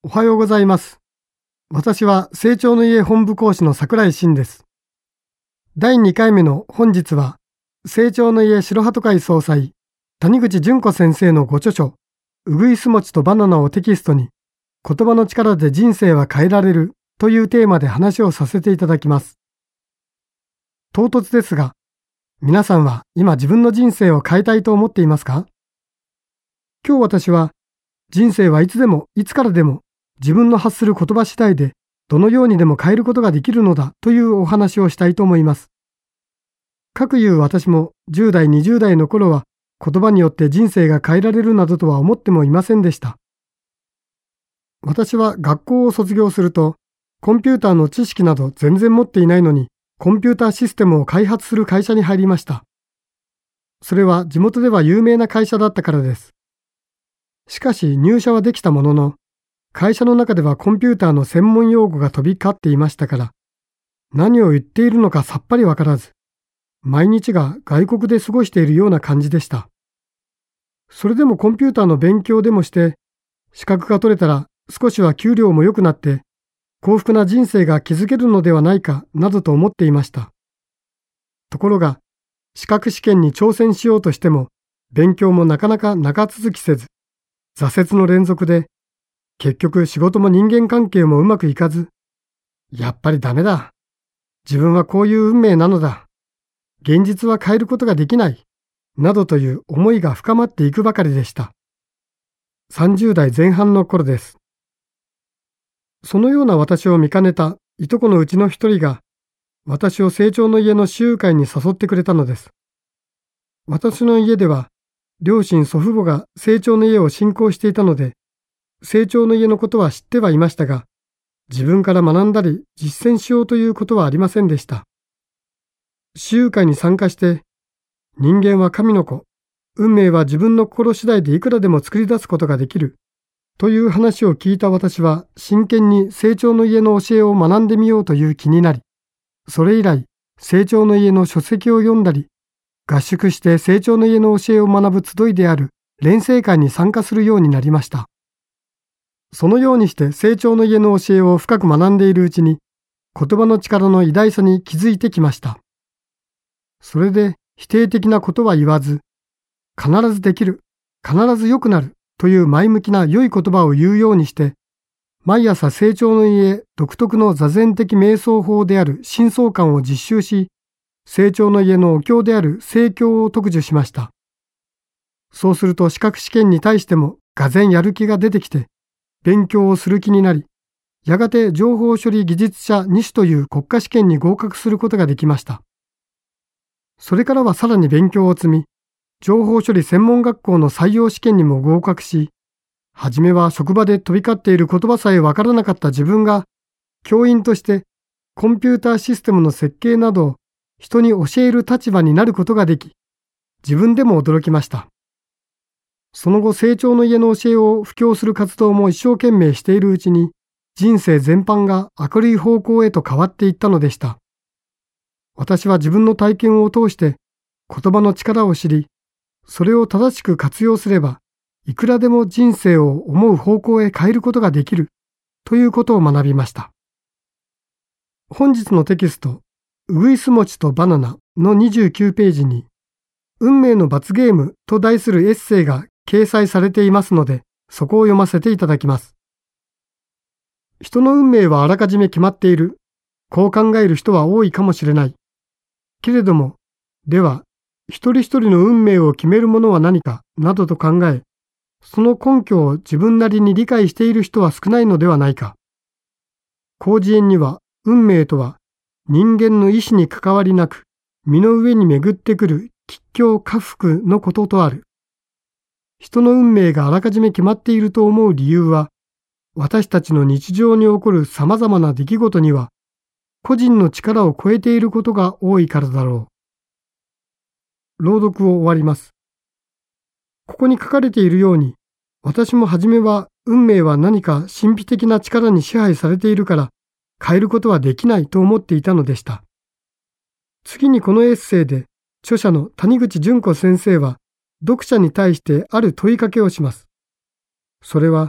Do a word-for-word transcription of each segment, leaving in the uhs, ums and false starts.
おはようございます。私は成長の家本部講師の櫻井真です。だいにかいめの本日は、成長の家白鳩会総裁、谷口純子先生のご著書、うぐいす餅とバナナをテキストに、言葉の力で人生は変えられるというテーマで話をさせていただきます。唐突ですが、皆さんは今自分の人生を変えたいと思っていますか？今日私は、人生はいつでもいつからでも自分の発する言葉次第でどのようにでも変えることができるのだというお話をしたいと思います。かくいう私もじゅう代にじゅう代の頃は言葉によって人生が変えられるなどとは思ってもいませんでした。私は学校を卒業するとコンピューターの知識など全然持っていないのにコンピューターシステムを開発する会社に入りました。それは地元では有名な会社だったからです。しかし入社はできたものの、会社の中ではコンピューターの専門用語が飛び交っていましたから、何を言っているのかさっぱりわからず、毎日が外国で過ごしているような感じでした。それでもコンピューターの勉強でもして、資格が取れたら少しは給料も良くなって、幸福な人生が築けるのではないかなどと思っていました。ところが、資格試験に挑戦しようとしても、勉強もなかなか長続きせず、挫折の連続で、結局仕事も人間関係もうまくいかず、やっぱりダメだ。自分はこういう運命なのだ。現実は変えることができない。などという思いが深まっていくばかりでした。さんじゅう代前半の頃です。そのような私を見かねたいとこのうちの一人が、私を成長の家の集会に誘ってくれたのです。私の家では、両親祖父母が成長の家を信仰していたので、成長の家のことは知ってはいましたが、自分から学んだり実践しようということはありませんでした。集会に参加して、人間は神の子、運命は自分の心次第でいくらでも作り出すことができる、という話を聞いた私は真剣に成長の家の教えを学んでみようという気になり、それ以来、成長の家の書籍を読んだり、合宿して成長の家の教えを学ぶ集いである錬成会に参加するようになりました。そのようにして成長の家の教えを深く学んでいるうちに、言葉の力の偉大さに気づいてきました。それで否定的なことは言わず、必ずできる、必ず良くなるという前向きな良い言葉を言うようにして、毎朝成長の家独特の座禅的瞑想法である深層観を実習し、成長の家のお経である聖経を特授しました。そうすると資格試験に対してもがぜんやる気が出てきて、勉強をする気になり、やがて情報処理技術者に種という国家試験に合格することができました。それからはさらに勉強を積み、情報処理専門学校の採用試験にも合格し、はじめは職場で飛び交っている言葉さえわからなかった自分が、教員としてコンピューターシステムの設計などを人に教える立場になることができ、自分でも驚きました。その後、成長の家の教えを布教する活動も一生懸命しているうちに、人生全般が明るい方向へと変わっていったのでした。私は自分の体験を通して言葉の力を知り、それを正しく活用すれば、いくらでも人生を思う方向へ変えることができるということを学びました。本日のテキスト、うぐいす餅とバナナのにじゅうきゅうページに、運命の罰ゲームと題するエッセイが掲載されていますので、そこを読ませていただきます。人の運命はあらかじめ決まっている。こう考える人は多いかもしれない。けれども、では、一人一人の運命を決めるものは何か、などと考え、その根拠を自分なりに理解している人は少ないのではないか。広辞苑には、運命とは、人間の意志に関わりなく、身の上に巡ってくる吉凶禍福のこととある。人の運命があらかじめ決まっていると思う理由は、私たちの日常に起こる様々な出来事には、個人の力を超えていることが多いからだろう。朗読を終わります。ここに書かれているように、私もはじめは運命は何か神秘的な力に支配されているから変えることはできないと思っていたのでした。次にこのエッセイで著者の谷口純子先生は読者に対してある問いかけをします。それは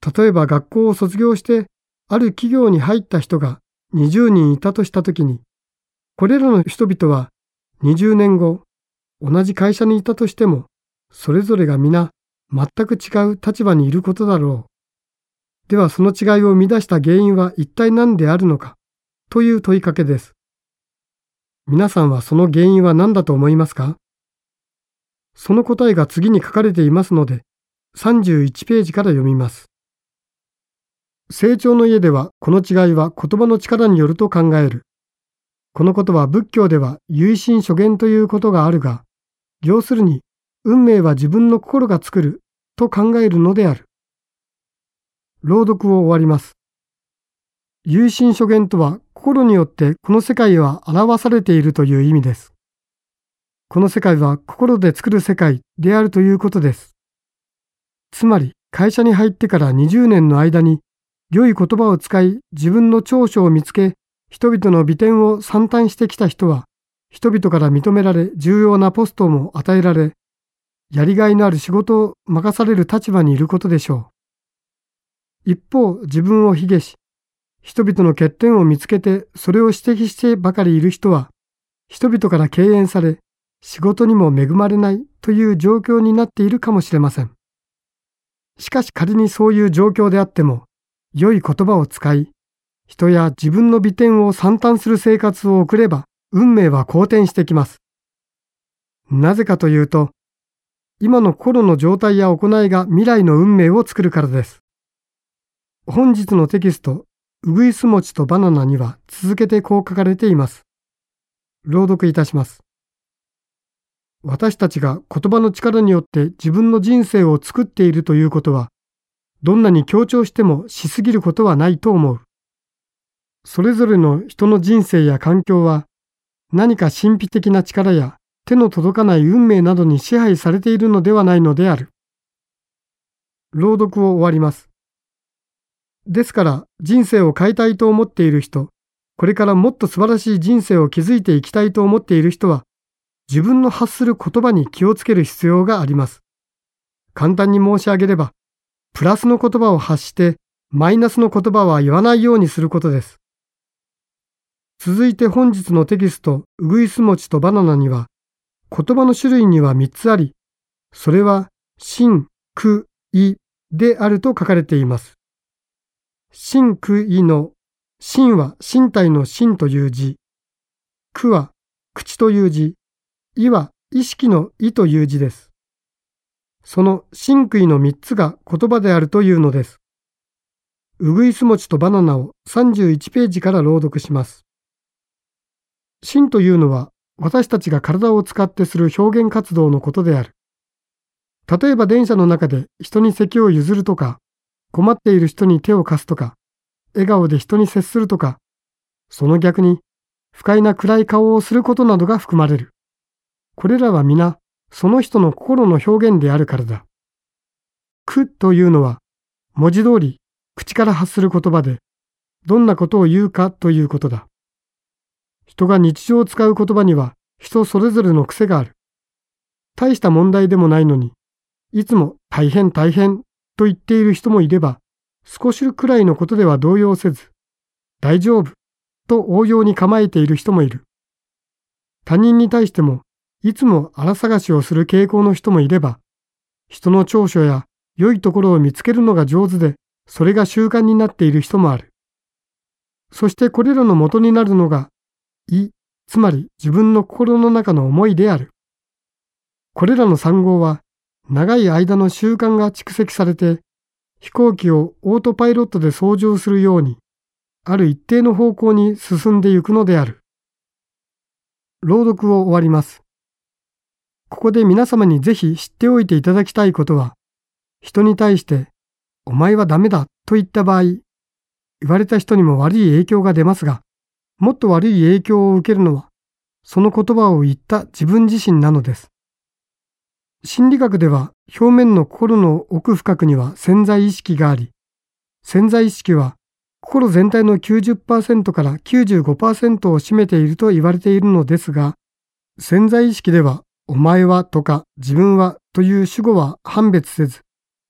例えば学校を卒業してある企業に入った人がにじゅうにんいたとしたときに、これらの人々はにじゅうねんご、同じ会社にいたとしても、それぞれが皆全く違う立場にいることだろう。ではその違いを生み出した原因は一体何であるのかという問いかけです。皆さんはその原因は何だと思いますか？その答えが次に書かれていますので、さんじゅういちページから読みます。成長の家ではこの違いは言葉の力によると考える。このことは仏教では唯心所言ということがあるが、要するに運命は自分の心が作ると考えるのである。朗読を終わります。唯心所言とは心によってこの世界は表されているという意味です。この世界は心で作る世界であるということです。つまり会社に入ってからにじゅうねんの間に良い言葉を使い自分の長所を見つけ人々の美点を賛嘆してきた人は人々から認められ重要なポストも与えられやりがいのある仕事を任される立場にいることでしょう。一方自分を卑下し人々の欠点を見つけてそれを指摘してばかりいる人は人々から敬遠され仕事にも恵まれないという状況になっているかもしれません。しかし仮にそういう状況であっても良い言葉を使い人や自分の美点を賛嘆する生活を送れば運命は好転してきます。なぜかというと今の心の状態や行いが未来の運命を作るからです。本日のテキストうぐいす餅とバナナには続けてこう書かれています。朗読いたします。私たちが言葉の力によって自分の人生を作っているということは、どんなに強調してもしすぎることはないと思う。それぞれの人の人生や環境は、何か神秘的な力や手の届かない運命などに支配されているのではないのである。朗読を終わります。ですから人生を変えたいと思っている人、これからもっと素晴らしい人生を築いていきたいと思っている人は、自分の発する言葉に気をつける必要があります。簡単に申し上げれば、プラスの言葉を発してマイナスの言葉は言わないようにすることです。続いて本日のテキストうぐいす餅とバナナには、言葉の種類にはみっつあり、それは心、苦、意であると書かれています。心苦意の心は身体の心という字、苦は口という字、意は意識の意という字です。その心苦意のみっつが言葉であるというのです。うぐいす餅とバナナをさんじゅういちページから朗読します。心というのは私たちが体を使ってする表現活動のことである。例えば電車の中で人に席を譲るとか、困っている人に手を貸すとか、笑顔で人に接するとか、その逆に不快な暗い顔をすることなどが含まれる。これらは皆その人の心の表現であるからだ。苦というのは文字通り口から発する言葉で、どんなことを言うかということだ。人が日常を使う言葉には人それぞれの癖がある。大した問題でもないのに、いつも大変大変と言っている人もいれば、少しくらいのことでは動揺せず、大丈夫と応用に構えている人もいる。他人に対しても、いつも荒探しをする傾向の人もいれば、人の長所や良いところを見つけるのが上手で、それが習慣になっている人もある。そしてこれらの元になるのが、意、つまり自分の心の中の思いである。これらの産号は、長い間の習慣が蓄積されて、飛行機をオートパイロットで操縦するように、ある一定の方向に進んでいくのである。朗読を終わります。ここで皆様にぜひ知っておいていただきたいことは、人に対して、お前はダメだと言った場合、言われた人にも悪い影響が出ますが、もっと悪い影響を受けるのは、その言葉を言った自分自身なのです。心理学では表面の心の奥深くには潜在意識があり、潜在意識は心全体の きゅうじゅっパーセント からきゅうじゅうごパーセント を占めていると言われているのですが、潜在意識ではお前はとか自分はという主語は判別せず、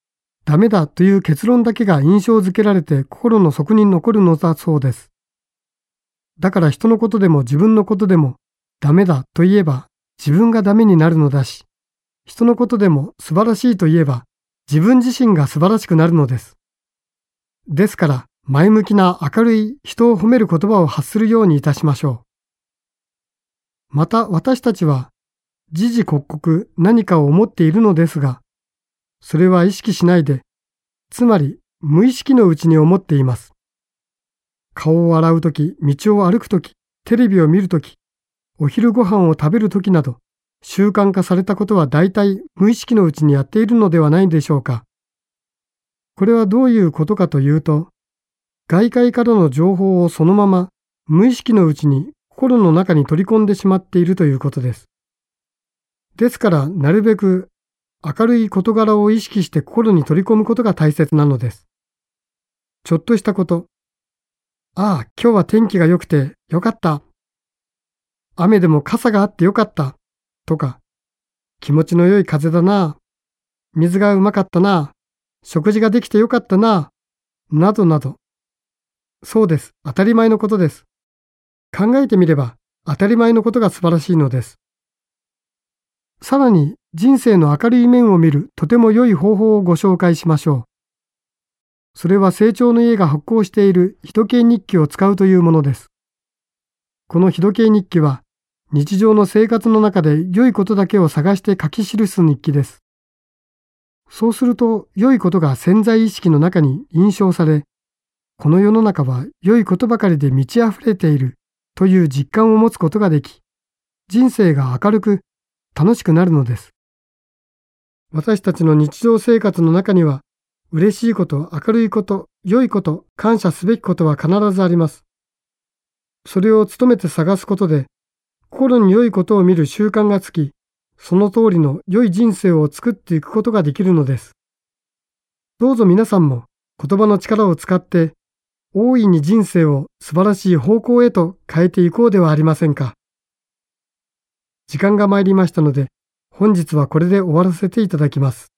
ダメだという結論だけが印象づけられて心の底に残るのだそうです。だから人のことでも自分のことでもダメだと言えば自分がダメになるのだし、人のことでも素晴らしいと言えば自分自身が素晴らしくなるのです。ですから前向きな明るい人を褒める言葉を発するようにいたしましょう。また私たちは時々刻々何かを思っているのですが、それは意識しないで、つまり無意識のうちに思っています。顔を洗うとき、道を歩くとき、テレビを見るとき、お昼ご飯を食べるときなど、習慣化されたことは大体無意識のうちにやっているのではないでしょうか。これはどういうことかというと、外界からの情報をそのまま無意識のうちに心の中に取り込んでしまっているということです。ですからなるべく明るい事柄を意識して心に取り込むことが大切なのです。ちょっとしたこと、ああ、今日は天気が良くてよかった。雨でも傘があってよかった。とか、気持ちの良い風だな。水がうまかったな。食事ができてよかったな。などなど。そうです。当たり前のことです。考えてみれば当たり前のことが素晴らしいのです。さらに人生の明るい面を見るとても良い方法をご紹介しましょう。それは成長の家が発行している日時計日記を使うというものです。この日時計日記は日常の生活の中で良いことだけを探して書き記す日記です。そうすると良いことが潜在意識の中に印象され、この世の中は良いことばかりで満ち溢れているという実感を持つことができ、人生が明るく楽しくなるのです。私たちの日常生活の中には、嬉しいこと、明るいこと、良いこと、感謝すべきことは必ずあります。それを努めて探すことで、心に良いことを見る習慣がつき、その通りの良い人生を作っていくことができるのです。どうぞ皆さんも言葉の力を使って、大いに人生を素晴らしい方向へと変えていこうではありませんか。時間が参りましたので、本日はこれで終わらせていただきます。